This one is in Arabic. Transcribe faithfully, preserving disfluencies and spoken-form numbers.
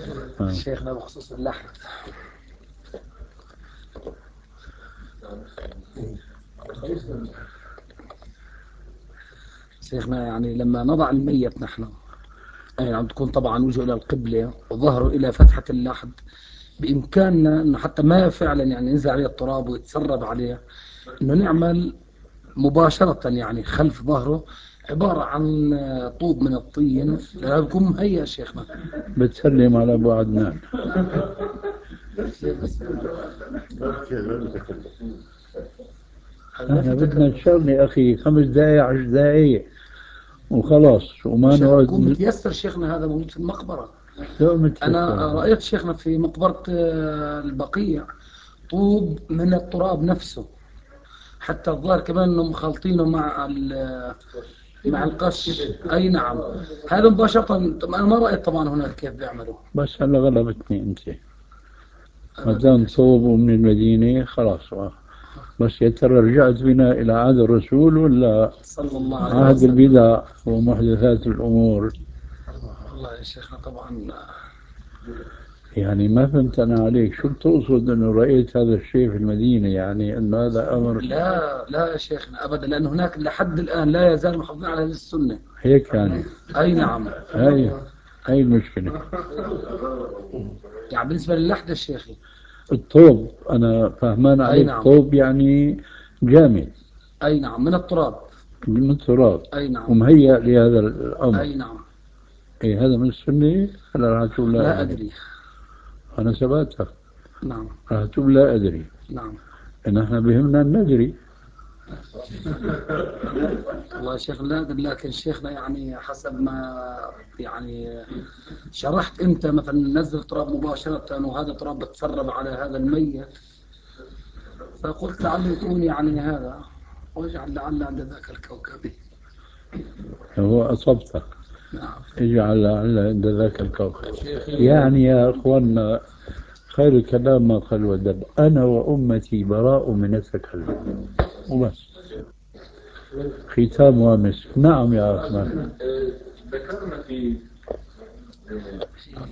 آه. شيخنا بخصوص اللحد، شيخنا يعني لما نضع الميت نحن يعني عم تكون طبعا وجهه إلى القبلة وظهره إلى فتحة اللحد، بإمكاننا إنه حتى ما فعلا يعني ينزل عليه التراب ويتسرب عليه، إنه نعمل مباشرة يعني خلف ظهره عبارة عن طوب من الطين لا بيكون مهيأ شيخنا. بتسلم على أبو عدنان. احنا بدنا الشغلة أخي خمس دقايق عشر دقايق وخلاص وما شيخنا بيكون نقعد. متيسر شيخنا، هذا موجود في المقبرة. شو أنا متيسر؟ رأيت شيخنا في مقبرة آه، البقيع طوب من التراب نفسه، حتى الظاهر كمان انهم مخلطينه مع ال- مع القش. اي نعم، هذا مباشرة. طب انا ما رأيت طبعا هناك كيف بيعملوا. بس هلا غلبتني أنت. ما ابدا دام يا شيخ. طوب ومن المدينة خلاص. بس يا ترى رجعت بنا إلى عهد الرسول ولا صلى الله عليه عهد وسلم. البدع ومحدثات الأمور؟ والله يا شيخنا طبعا. يعني ما فهمت أنا عليك، شو بتقصد أنه رأيت هذا الشيء في المدينة؟ يعني أنه هذا أمر لا لا يا شيخنا ابدا، لان هناك لحد الان لا يزال محافظين على هذه السنة. هيك يعني. اي نعم. هاي هاي المشكلة. يعني بالنسبة للحد الشيخي. الطوب أنا فهمان اي عليك، نعم. طوب يعني جامد اي نعم من التراب. من التراب اي نعم. ومهيأ لهذا الأمر. اي نعم. إيه هذا من السنة؟ أنا راح تقول لا لا أدري. ادري. أنا ثباتها نعم. راح تقول لا أدري. نعم. إن إحنا بهمنا أن ندري. والله يا شيخ لا أدري، لكن شيخنا يعني حسب ما يعني شرحت أنت مثلا نزل تراب مباشرة وهذا تراب بتسرب على هذا الميت، فقلت لعله يكون يعني هذا، واجعل لعل عند ذاك الكوكب. هو أصبت. نعم. اجعل على عند ذاك الكوكب. يعني يا أخوانا، خير الكلام ما قال ودل. أنا وأمتي براء من التكلم وبس. ختام ومسك. نعم يا أخوان. في